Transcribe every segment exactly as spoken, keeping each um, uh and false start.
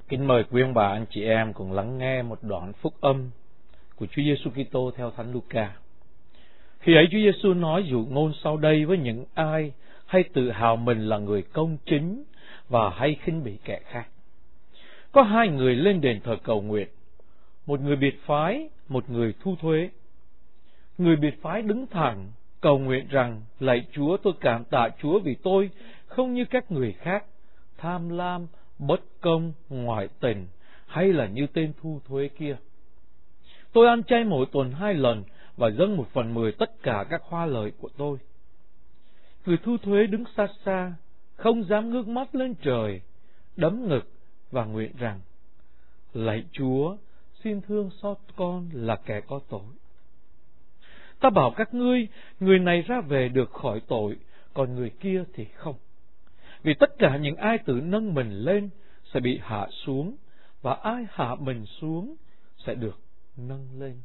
Kính mời quý ông bà anh chị em cùng lắng nghe một đoạn phúc âm của Chúa Giêsu Kitô theo Thánh Luca. Khi ấy Chúa Giêsu nói dụ ngôn sau đây với những ai hay tự hào mình là người công chính và hay khinh bỉ kẻ khác. Có hai người lên đền thờ cầu nguyện, một người biệt phái, một người thu thuế. Người biệt phái đứng thẳng cầu nguyện rằng: lạy Chúa, tôi cảm tạ Chúa vì tôi không như các người khác, tham lam, bất công, ngoại tình, hay là như tên thu thuế kia. Tôi ăn chay mỗi tuần hai lần và dâng một phần mười tất cả các hoa lợi của tôi. Người thu thuế đứng xa xa, không dám ngước mắt lên trời, đấm ngực và nguyện rằng: lạy Chúa, xin thương xót con là kẻ có tội. Ta bảo các ngươi, người này ra về được khỏi tội, còn người kia thì không. Vì tất cả những ai tự nâng mình lên sẽ bị hạ xuống, và ai hạ mình xuống sẽ được nâng lên.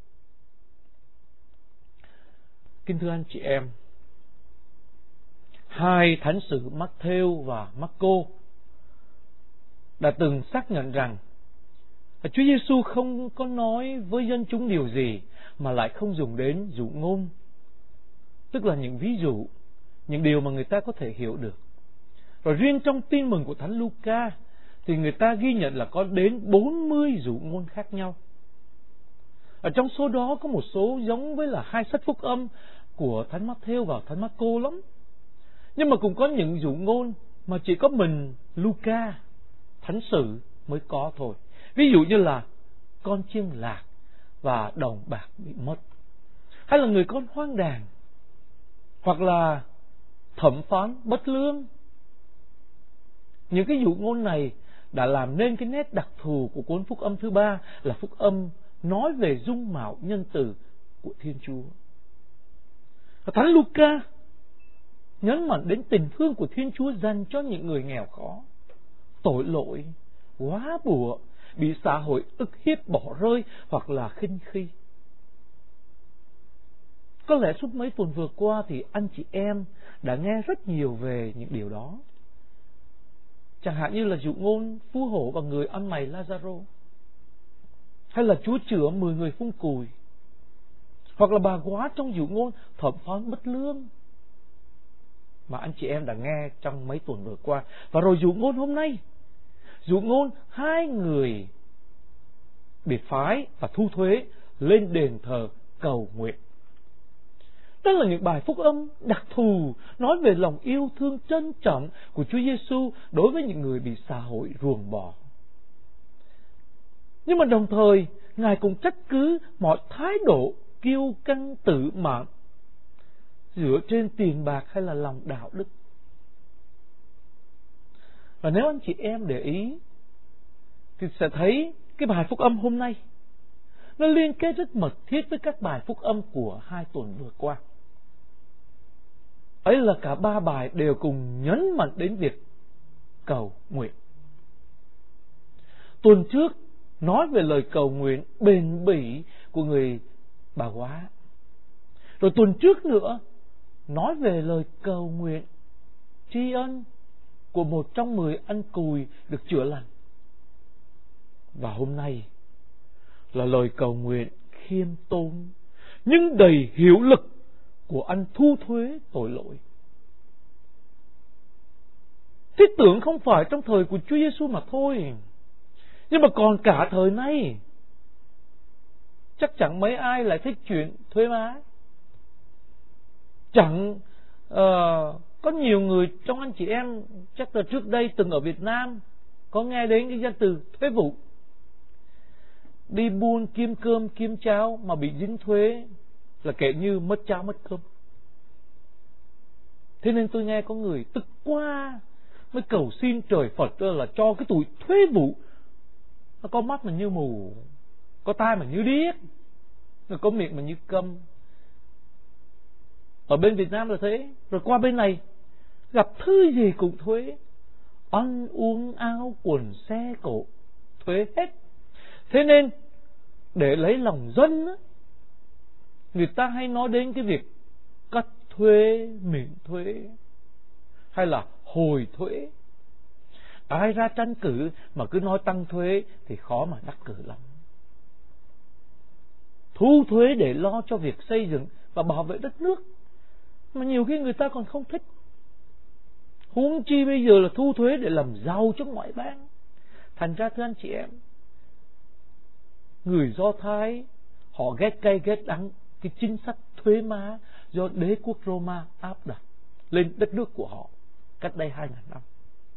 Kính thưa anh chị em, hai thánh sử Matthew và Marco đã từng xác nhận rằng Chúa Giêsu không có nói với dân chúng điều gì mà lại không dùng đến dụ ngôn, tức là những ví dụ, những điều mà người ta có thể hiểu được. Rồi riêng trong tin mừng của Thánh Luca thì người ta ghi nhận là có đến bốn mươi dụ ngôn khác nhau. Ở trong số đó có một số giống với là hai sách phúc âm của Thánh Matthew và Thánh Marco lắm. Nhưng mà cũng có những dụ ngôn mà chỉ có mình Luca, thánh sử mới có thôi. Ví dụ như là con chiên lạc và đồng bạc bị mất, hay là người con hoang đàn, hoặc là thẩm phán bất lương. Những cái dụ ngôn này đã làm nên cái nét đặc thù của cuốn phúc âm thứ ba, là phúc âm nói về dung mạo nhân từ của Thiên Chúa. Thánh Luca nhấn mạnh đến tình thương của Thiên Chúa dành cho những người nghèo khó, tội lỗi, quá bủa, bị xã hội ức hiếp bỏ rơi hoặc là khinh khi. Có lẽ suốt mấy tuần vừa qua thì anh chị em đã nghe rất nhiều về những điều đó. Chẳng hạn như là dụ ngôn phú hộ và người ăn mày Lazaro, hay là Chúa chữa mười người phun cùi, hoặc là bà góa trong dụ ngôn thẩm phán bất lương mà anh chị em đã nghe trong mấy tuần vừa qua. Và rồi dụ ngôn hôm nay, dụ ngôn hai người biệt phái và thu thuế lên đền thờ cầu nguyện. Đó là những bài phúc âm đặc thù nói về lòng yêu thương trân trọng của Chúa Giêsu đối với những người bị xã hội ruồng bỏ. Nhưng mà đồng thời Ngài cũng trách cứ mọi thái độ kiêu căng tự mãn dựa trên tiền bạc hay là lòng đạo đức. Và nếu anh chị em để ý thì sẽ thấy cái bài phúc âm hôm nay nó liên kết rất mật thiết với các bài phúc âm của hai tuần vừa qua. Ấy là cả ba bài đều cùng nhấn mạnh đến việc cầu nguyện. Tuần trước nói về lời cầu nguyện bền bỉ của người bà góa. Rồi tuần trước nữa nói về lời cầu nguyện tri ân của một trong mười anh cùi được chữa lành. Và hôm nay là lời cầu nguyện khiêm tốn nhưng đầy hiệu lực của anh thu thuế tội lỗi. Thiết tưởng không phải trong thời của Chúa Giêsu mà thôi, nhưng mà còn cả thời nay. Chắc chẳng mấy ai lại thích chuyện thuế má. Chẳng uh, có nhiều người trong anh chị em chắc là trước đây từng ở Việt Nam có nghe đến cái danh từ thuế vụ. Đi buôn kiếm cơm kiếm cháo mà bị dính thuế là kể như mất cháo mất cơm. Thế nên tôi nghe có người tức quá mới cầu xin trời Phật là cho cái tụi thuế vụ nó có mắt mà như mù, có tai mà như điếc, rồi có miệng mà như câm. Ở bên Việt Nam là thế. Rồi qua bên này gặp thứ gì cũng thuế, ăn uống áo quần xe cộ thuế hết. Thế nên để lấy lòng dân á, người ta hay nói đến cái việc cắt thuế, miễn thuế hay là hồi thuế. Ai ra tranh cử mà cứ nói tăng thuế thì khó mà đắc cử lắm. Thu thuế để lo cho việc xây dựng và bảo vệ đất nước, mà nhiều khi người ta còn không thích. Huống chi bây giờ là thu thuế để làm giàu cho ngoại bang. Thành ra thưa anh chị em, người Do Thái họ ghét cay ghét đắng cái chính sách thuế má do đế quốc Roma áp đặt lên đất nước của họ cách đây hai ngàn năm.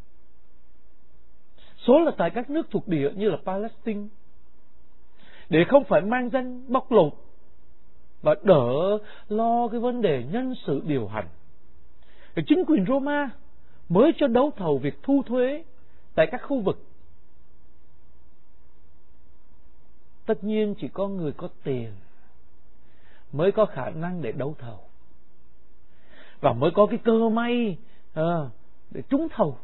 Số là tại các nước thuộc địa như là Palestine, để không phải mang danh bóc lột và đỡ lo cái vấn đề nhân sự điều hành, thì chính quyền Roma mới cho đấu thầu việc thu thuế tại các khu vực. Tất nhiên chỉ có người có tiền mới có khả năng để đấu thầu, và mới có cái cơ may à, để trúng thầu.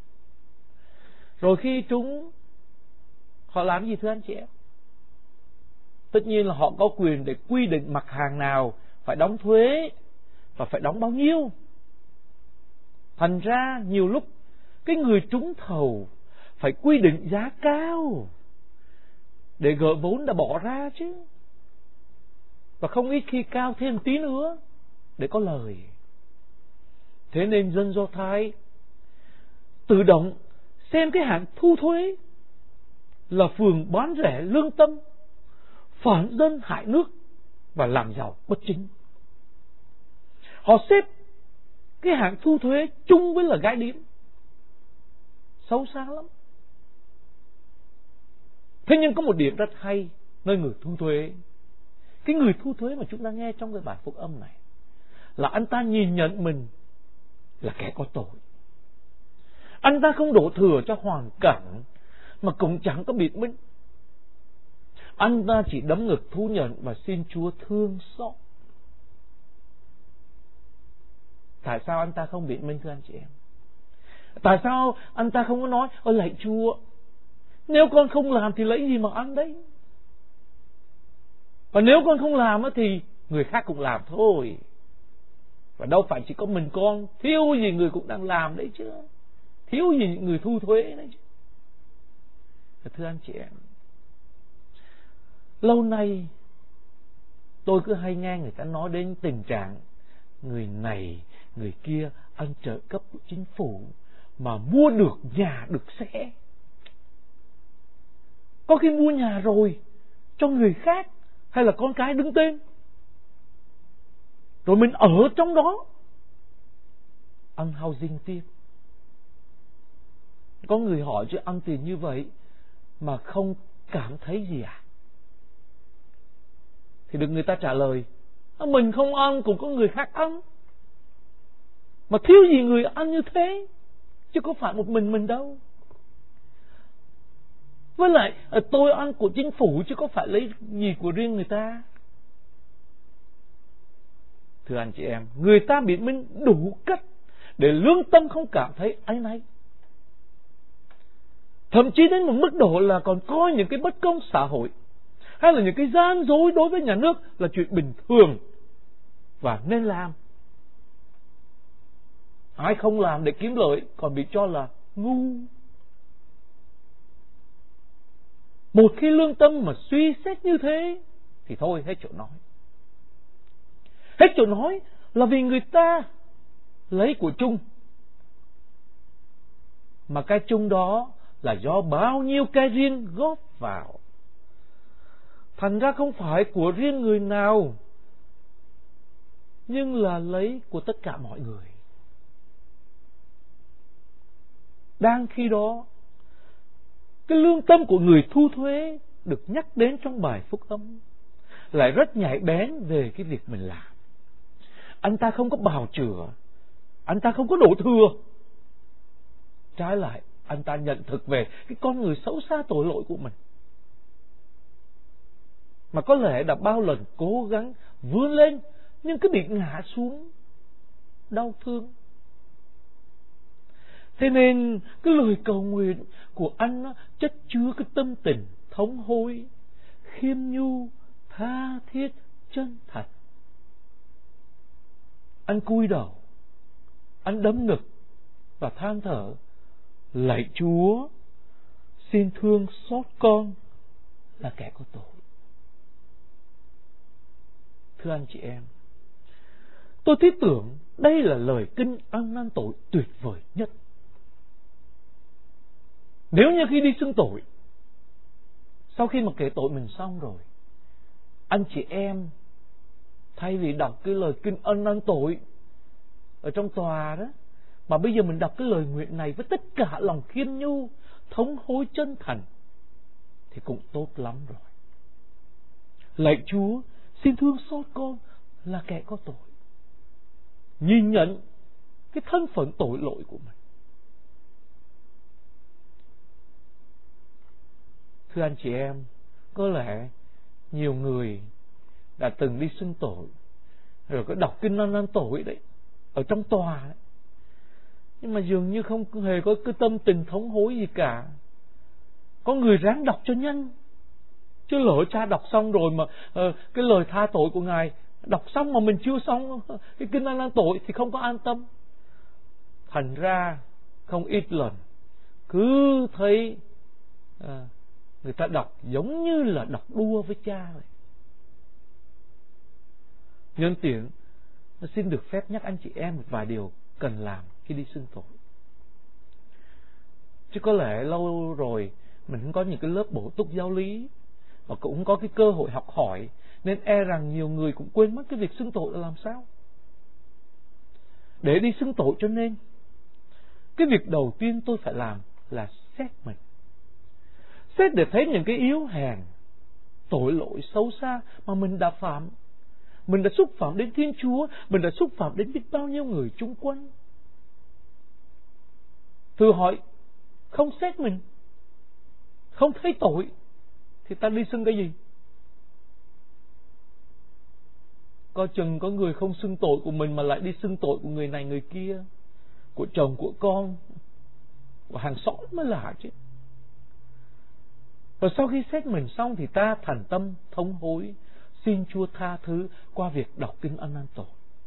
Rồi khi trúng, họ làm gì thưa anh chị em? Tất nhiên là họ có quyền để quy định mặt hàng nào phải đóng thuế và phải đóng bao nhiêu. Thành ra nhiều lúc cái người trúng thầu phải quy định giá cao để gỡ vốn đã bỏ ra chứ. Và không ít khi cao thêm tí nữa để có lời. Thế nên dân Do Thái tự động xem cái hạng thu thuế là phường bán rẻ lương tâm, phản dân hại nước và làm giàu bất chính. Họ xếp cái hạng thu thuế chung với là gái điếm. Xấu xa lắm. Thế nhưng có một điểm rất hay nơi người thu thuế. Cái người thu thuế mà chúng ta nghe trong cái bài phúc âm này là anh ta nhìn nhận mình là kẻ có tội. Anh ta không đổ thừa cho hoàn cảnh, mà cũng chẳng có biện minh. Anh ta chỉ đấm ngực thú nhận và xin Chúa thương xót. Tại sao anh ta không biện minh thưa anh chị em? Tại sao anh ta không có nói: ôi lạy Chúa, nếu con không làm thì lấy gì mà ăn đấy? Và nếu con không làm thì người khác cũng làm thôi. Và đâu phải chỉ có mình con, thiếu gì người cũng đang làm đấy chứ. Thiếu gì những người thu thuế đấy chứ. Và thưa anh chị em, lâu nay tôi cứ hay nghe người ta nói đến tình trạng người này người kia ăn trợ cấp của chính phủ mà mua được nhà được xe. Có khi mua nhà rồi cho người khác hay là con cái đứng tên, rồi mình ở trong đó ăn housing tiếp. Có người hỏi chứ ăn tiền như vậy mà không cảm thấy gì à? Thì được người ta trả lời: mình không ăn cũng có người khác ăn, mà thiếu gì người ăn như thế, chứ có phải một mình mình đâu. Với lại tôi ăn của chính phủ chứ có phải lấy gì của riêng người ta. Thưa anh chị em, người ta biện minh đủ cách để lương tâm không cảm thấy áy náy. Thậm chí đến một mức độ là còn coi những cái bất công xã hội hay là những cái gian dối đối với nhà nước là chuyện bình thường và nên làm. Ai không làm để kiếm lợi còn bị cho là ngu. Một khi lương tâm mà suy xét như thế thì thôi, hết chỗ nói. Hết chỗ nói là vì người ta lấy của chung, mà cái chung đó là do bao nhiêu cái riêng góp vào. Thành ra không phải của riêng người nào, nhưng là lấy của tất cả mọi người. Đang khi đó, cái lương tâm của người thu thuế được nhắc đến trong bài phúc âm lại rất nhạy bén về cái việc mình làm. Anh ta không có bào chữa, anh ta không có đổ thừa. Trái lại, anh ta nhận thức về cái con người xấu xa tội lỗi của mình, mà có lẽ đã bao lần cố gắng vươn lên nhưng cứ bị ngã xuống đau thương. Thế nên cái lời cầu nguyện của anh nó chất chứa cái tâm tình thống hối, khiêm nhu, tha thiết, chân thật. Anh cúi đầu, anh đấm ngực và than thở: Lạy Chúa, xin thương xót con là kẻ có tội. Thưa anh chị em, tôi tin tưởng đây là lời kinh ăn năn tội tuyệt vời nhất. Nếu như khi đi xưng tội, sau khi mà kể tội mình xong rồi, anh chị em thay vì đọc cái lời kinh ân năn tội ở trong tòa đó, mà bây giờ mình đọc cái lời nguyện này với tất cả lòng khiêm nhu, thống hối chân thành, thì cũng tốt lắm rồi. Lạy Chúa, xin thương xót con là kẻ có tội. Nhìn nhận cái thân phận tội lỗi của mình. Thưa anh chị em, có lẽ nhiều người đã từng đi xưng tội, rồi có đọc kinh ăn năn tội đấy, ở trong tòa đấy, nhưng mà dường như không hề có cái tâm tình thống hối gì cả. Có người ráng đọc cho nhanh, chứ lỡ cha đọc xong rồi mà uh, cái lời tha tội của Ngài đọc xong mà mình chưa xong cái kinh ăn năn tội thì không có an tâm. Thành ra không ít lần cứ thấy uh, người ta đọc giống như là đọc đua với cha vậy. Nhân tiện xin được phép nhắc anh chị em một vài điều cần làm khi đi xưng tội. Chứ có lẽ lâu rồi mình không có những cái lớp bổ túc giáo lý, và cũng không có cái cơ hội học hỏi, nên e rằng nhiều người cũng quên mất cái việc xưng tội là làm sao. Để đi xưng tội cho nên cái việc đầu tiên tôi phải làm là xét mình. Xét để thấy những cái yếu hèn, tội lỗi xấu xa mà mình đã phạm. Mình đã xúc phạm đến Thiên Chúa, mình đã xúc phạm đến biết bao nhiêu người chung quanh. Thử hỏi, không xét mình, không thấy tội, thì ta đi xưng cái gì? Có chừng có người không xưng tội của mình mà lại đi xưng tội của người này người kia, của chồng, của con, của hàng xóm mới lạ chứ. Và sau khi xét mình xong thì ta thành tâm thống hối, xin Chúa tha thứ qua việc đọc kinh ăn năn tội.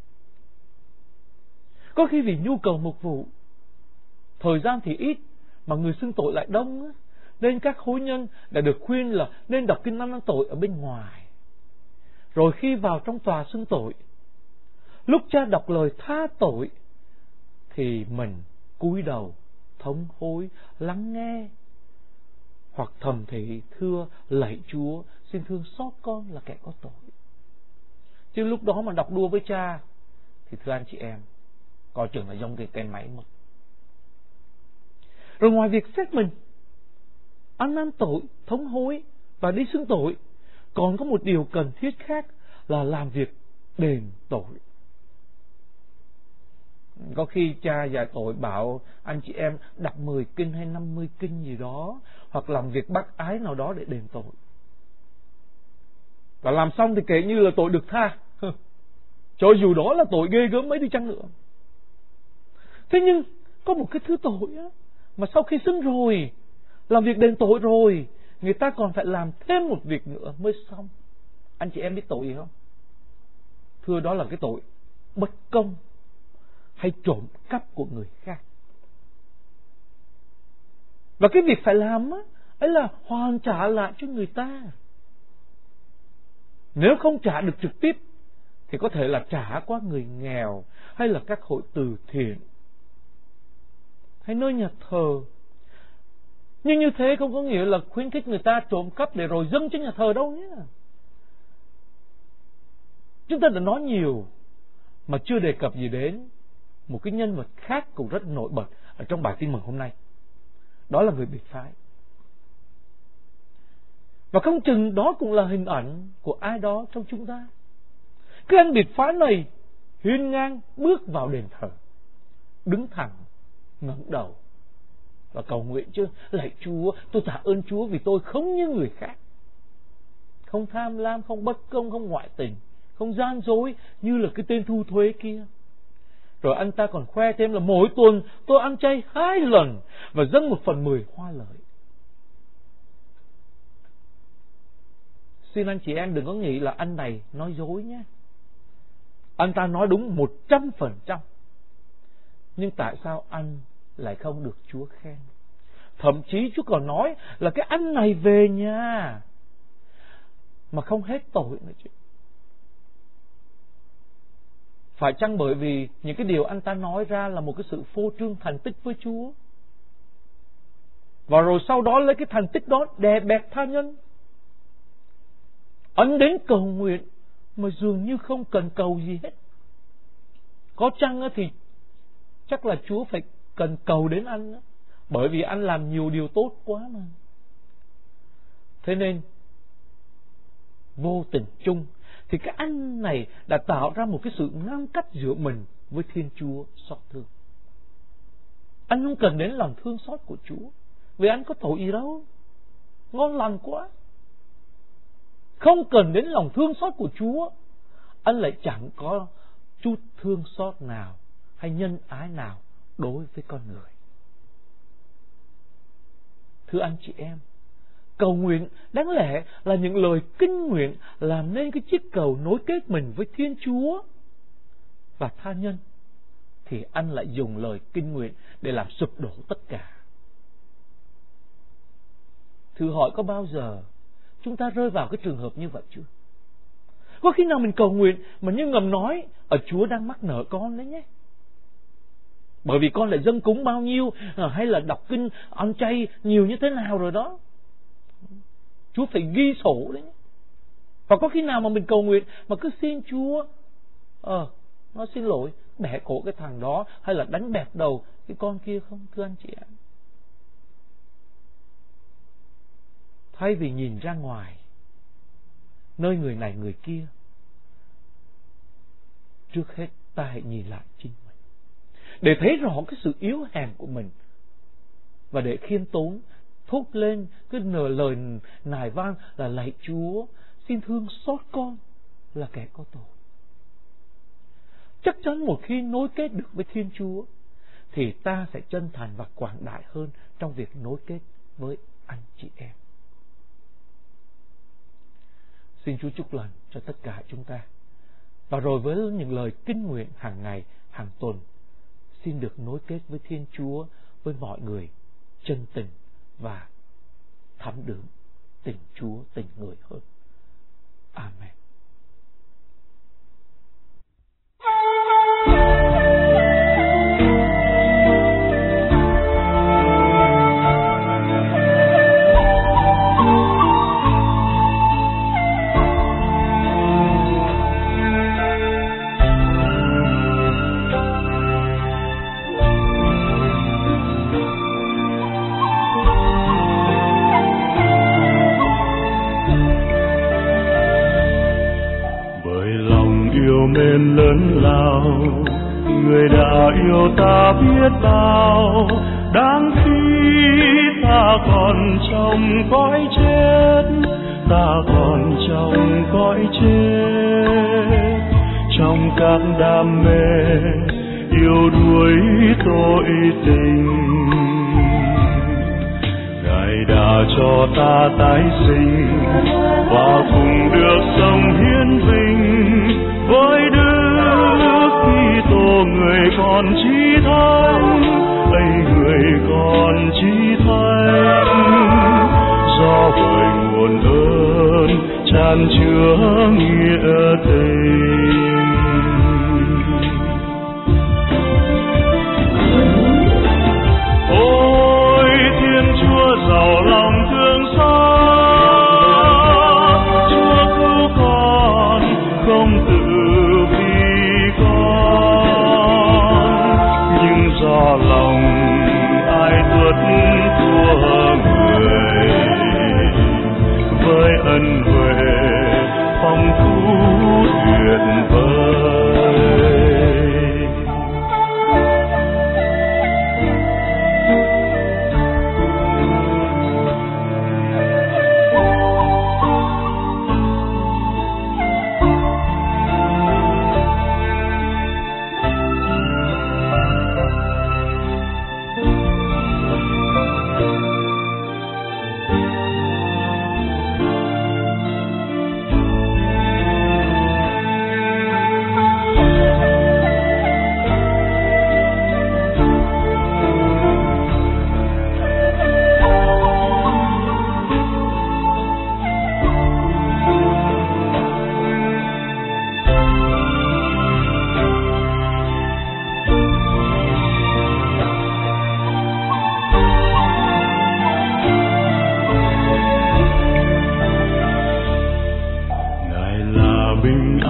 Có khi vì nhu cầu mục vụ, thời gian thì ít mà người xưng tội lại đông, nên các hối nhân đã được khuyên là nên đọc kinh ăn năn tội ở bên ngoài. Rồi khi vào trong tòa xưng tội, lúc cha đọc lời tha tội thì mình cúi đầu thống hối, lắng nghe, hoặc thầm thì thưa lạy Chúa, xin thương xót con là kẻ có tội. Chứ lúc đó mà đọc đua với cha thì thưa anh chị em, coi chừng là giống cái cây máy mất. Rồi ngoài việc xét mình, ăn năn tội, thống hối và đi xưng tội, còn có một điều cần thiết khác là làm việc đền tội. Có khi cha dạy tội bảo anh chị em đọc mười kinh hay năm mươi kinh gì đó, hoặc làm việc bác ái nào đó để đền tội. Và làm xong thì kể như là tội được tha, cho dù đó là tội ghê gớm mấy đi chăng nữa. Thế nhưng có một cái thứ tội á, mà sau khi xưng rồi, làm việc đền tội rồi, người ta còn phải làm thêm một việc nữa mới xong. Anh chị em biết tội gì không? Thưa, đó là cái tội bất công hay trộm cắp của người khác. Và cái việc phải làm á, ấy là hoàn trả lại cho người ta. Nếu không trả được trực tiếp thì có thể là trả qua người nghèo, hay là các hội từ thiện, hay nơi nhà thờ. Nhưng như thế không có nghĩa là khuyến khích người ta trộm cắp để rồi dâng cho nhà thờ đâu nhé. Chúng ta đã nói nhiều mà chưa đề cập gì đến một cái nhân vật khác cũng rất nổi bật ở trong bài tin mừng hôm nay. Đó là người biệt phái. Và không chừng đó cũng là hình ảnh của ai đó trong chúng ta. Cái anh biệt phái này hiên ngang bước vào đền thờ, đứng thẳng, ngẩng đầu và cầu nguyện chứ: lạy Chúa, tôi tạ ơn Chúa vì tôi không như người khác, không tham lam, không bất công, không ngoại tình, không gian dối như là cái tên thu thuế kia. Rồi anh ta còn khoe thêm là mỗi tuần tôi ăn chay hai lần và dâng một phần mười hoa lợi. Xin anh chị em đừng có nghĩ là anh này nói dối nhé. Anh ta nói đúng một trăm phần trăm. Nhưng tại sao anh lại không được Chúa khen? Thậm chí Chúa còn nói là cái anh này về nhà mà không hết tội nữa chứ. Phải chăng bởi vì những cái điều anh ta nói ra là một cái sự phô trương thành tích với Chúa, và rồi sau đó lấy cái thành tích đó đè bẹp tha nhân? Anh đến cầu nguyện mà dường như không cần cầu gì hết. Có chăng thì chắc là Chúa phải cần cầu đến anh đó, bởi vì anh làm nhiều điều tốt quá mà. Thế nên vô tình chung thì cái anh này đã tạo ra một cái sự ngăn cách giữa mình với Thiên Chúa xót thương. Anh không cần đến lòng thương xót của Chúa, vì anh có tội gì đâu, ngon lành quá. Không cần đến lòng thương xót của Chúa, anh lại chẳng có chút thương xót nào hay nhân ái nào đối với con người. Thưa anh chị em, cầu nguyện đáng lẽ là những lời kinh nguyện làm nên cái chiếc cầu nối kết mình với Thiên Chúa và tha nhân, thì anh lại dùng lời kinh nguyện để làm sụp đổ tất cả. Thử hỏi có bao giờ chúng ta rơi vào cái trường hợp như vậy chưa? Có khi nào mình cầu nguyện mà như ngầm nói, ở Chúa đang mắc nợ con đấy nhé, bởi vì con lại dâng cúng bao nhiêu, hay là đọc kinh ăn chay nhiều như thế nào rồi đó, Chúa phải ghi sổ đấy nhé. Và có khi nào mà mình cầu nguyện mà cứ xin Chúa Ờ nó xin lỗi, bẻ cổ cái thằng đó, hay là đánh bẹp đầu cái con kia không? Thưa anh chị em, thay vì nhìn ra ngoài nơi người này người kia, trước hết ta hãy nhìn lại chính mình, để thấy rõ cái sự yếu hèn của mình, và để khiêm tốn thốt lên cái lời nài van là: lạy Chúa, xin thương xót con là kẻ có tội. Chắc chắn một khi nối kết được với Thiên Chúa thì ta sẽ chân thành và quảng đại hơn trong việc nối kết với anh chị em. Xin Chúa chúc lành cho tất cả chúng ta. Và rồi với những lời kinh nguyện hàng ngày, hàng tuần, xin được nối kết với Thiên Chúa, với mọi người chân tình và thắm đượm tình Chúa, tình người hơn. Amen. Mến lớn lao, người đã yêu ta biết bao, đáng khi ta còn trong cõi chết, ta còn trong cõi chết, trong các đam mê yêu đuổi tội tình. Ngài đã cho ta tái sinh và cùng được sống hiến vinh với Đức Kitô, người con chí thánh, ấy người con chí thánh, do bởi nguồn ơn tràn chứa nghĩa tình. Ôi Thiên Chúa giàu lòng thương xót, Chúa cứu con không tự do lòng ai tuốt của người, với ân huệ phong phú tuyệt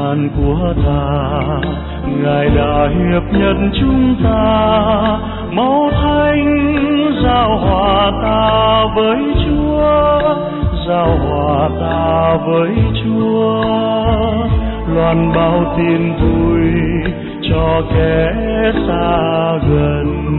gian của ta, Ngài đã hiệp nhận chúng ta, máu thánh giao hòa ta với Chúa, giao hòa ta với Chúa, loan báo tin vui cho kẻ xa gần,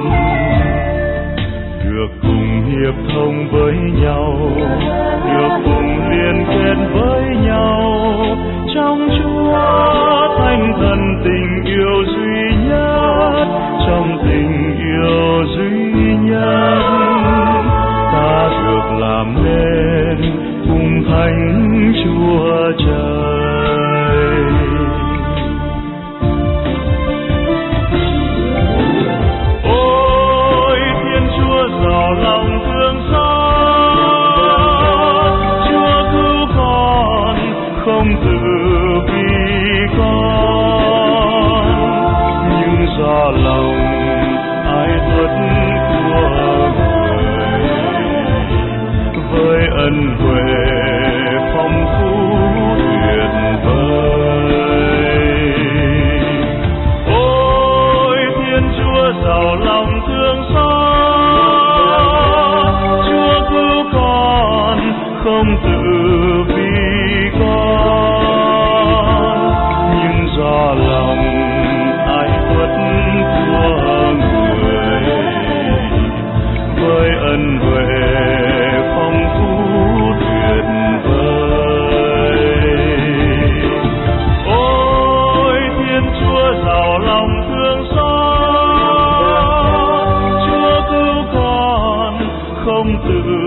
được cùng hiệp thông với nhau, được cùng liên kết với nhau trong Chúa, Thánh Thần tình yêu duy nhất, trong tình yêu duy nhất ta được làm nên cùng Thánh Chúa Trời. Ôi Thiên Chúa giàu lòng thương xót, Chúa cứu con không tự vì con, nhưng do lòng ai tuất của người, với ân huệ phong phú tuyệt vời. Ôi Thiên Chúa giàu lòng thương xót, Chúa cứu con không tự vì con, nhưng do lòng ai tuất của người, với ân huệ phong phú tuyệt vời. Ôi Thiên Chúa giàu lòng thương xót, Chúa cứu con không tự